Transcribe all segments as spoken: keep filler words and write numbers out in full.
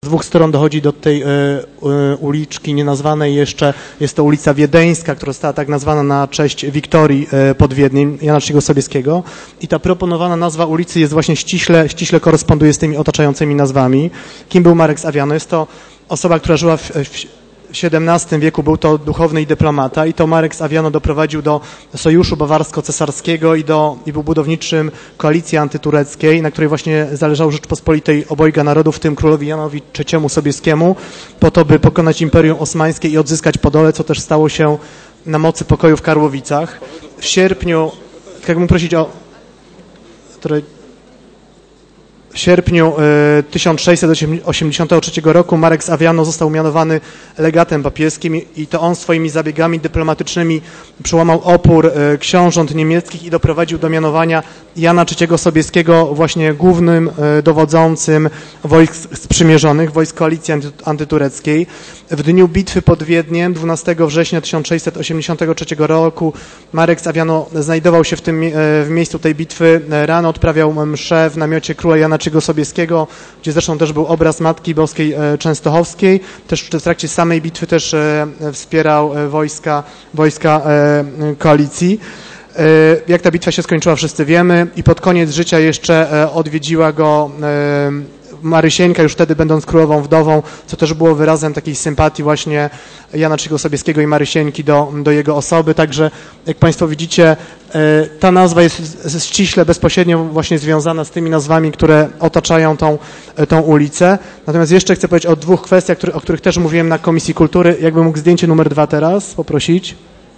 dwóch stron dochodzi do tej y, y, uliczki nienazwanej jeszcze. Jest to ulica Wiedeńska, która została tak nazwana na cześć Wiktorii y, pod Wiedniem, Jana trzeciego Sobieskiego. I ta proponowana nazwa ulicy jest właśnie ściśle, ściśle koresponduje z tymi otaczającymi nazwami. Kim był Marek z Aviano? Jest to osoba, która żyła w, w W siedemnastym wieku, był to duchowny i dyplomata i to Marek z Aviano doprowadził do Sojuszu Bawarsko-Cesarskiego i, do, i był budowniczym koalicji antytureckiej, na której właśnie zależało Rzeczpospolitej obojga narodów, w tym królowi Janowi trzeciemu Sobieskiemu, po to, by pokonać Imperium Osmańskie i odzyskać Podole, co też stało się na mocy pokoju w Karłowicach. W sierpniu, tak jakbym prosić o... Które, W sierpniu y, tysiąc sześćset osiemdziesiątego trzeciego roku Marek z Aviano został mianowany legatem papieskim i to on swoimi zabiegami dyplomatycznymi przełamał opór y, książąt niemieckich i doprowadził do mianowania Jana trzeciego Sobieskiego właśnie głównym y, dowodzącym wojsk sprzymierzonych, wojsk koalicji anty, antytureckiej. W dniu bitwy pod Wiedniem, dwunastego września tysiąc sześćset osiemdziesiątego trzeciego roku, Marek z Aviano znajdował się w, tym, y, w miejscu tej bitwy. Rano odprawiał mszę w namiocie króla Jana trzeciego Sobieskiego, gdzie zresztą też był obraz Matki Boskiej Częstochowskiej. Też w trakcie samej bitwy też wspierał wojska, wojska koalicji. Jak ta bitwa się skończyła, wszyscy wiemy i pod koniec życia jeszcze odwiedziła go Marysieńka, już wtedy będąc królową wdową, co też było wyrazem takiej sympatii właśnie Jana trzeciego Sobieskiego i Marysieńki do, do jego osoby. Także jak Państwo widzicie, ta nazwa jest ściśle, bezpośrednio właśnie związana z tymi nazwami, które otaczają tą, tą ulicę. Natomiast jeszcze chcę powiedzieć o dwóch kwestiach, o których też mówiłem na Komisji Kultury. Jakbym mógł zdjęcie numer dwa teraz poprosić.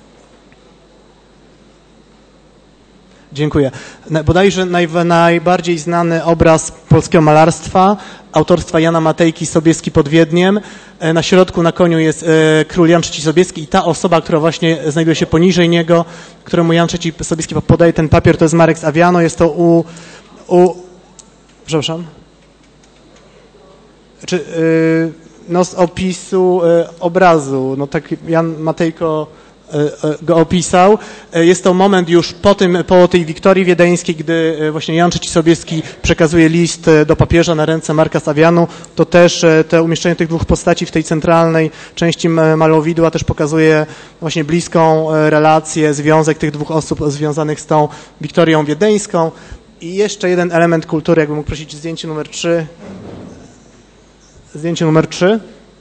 Dziękuję. Bodajże naj, najbardziej znany obraz polskiego malarstwa, autorstwa Jana Matejki, Sobieski pod Wiedniem. Na środku na koniu jest e, król Jan trzeci Sobieski i ta osoba, która właśnie znajduje się poniżej niego, któremu Jan trzeci Sobieski podaje ten papier, to jest Marek z Aviano. Jest to u... u przepraszam. Czy, e, no z opisu e, obrazu, no tak Jan Matejko go opisał. Jest to moment już po tym, po tej Wiktorii Wiedeńskiej, gdy właśnie Jan trzeci Sobieski przekazuje list do papieża na ręce Marka z Aviano. To też te umieszczenie tych dwóch postaci w tej centralnej części malowidła też pokazuje właśnie bliską relację, związek tych dwóch osób związanych z tą Wiktorią Wiedeńską. I jeszcze jeden element kultury, jakbym mógł prosić zdjęcie numer trzy. Zdjęcie numer trzy.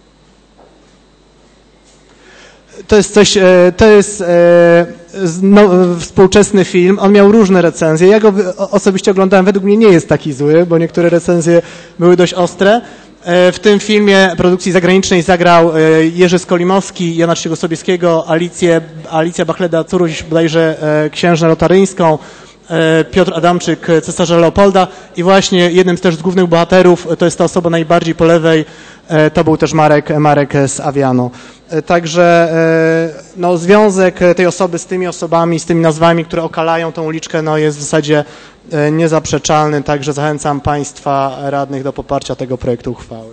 To jest coś, to jest no, współczesny film, on miał różne recenzje, ja go osobiście oglądałem, według mnie nie jest taki zły, bo niektóre recenzje były dość ostre. W tym filmie produkcji zagranicznej zagrał Jerzy Skolimowski, Jana trzeciego Sobieskiego, Alicję, Alicja Bachleda-Curuś, bodajże księżnę lotaryńską, Piotr Adamczyk, cesarza Leopolda i właśnie jednym z też z głównych bohaterów, to jest ta osoba najbardziej po lewej, to był też Marek, Marek z Aviano. Także no, związek tej osoby z tymi osobami, z tymi nazwami, które okalają tą uliczkę, no, jest w zasadzie niezaprzeczalny, także zachęcam Państwa radnych do poparcia tego projektu uchwały.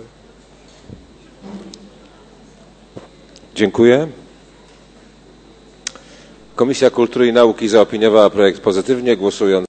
Dziękuję. Komisja Kultury i Nauki zaopiniowała projekt pozytywnie, głosując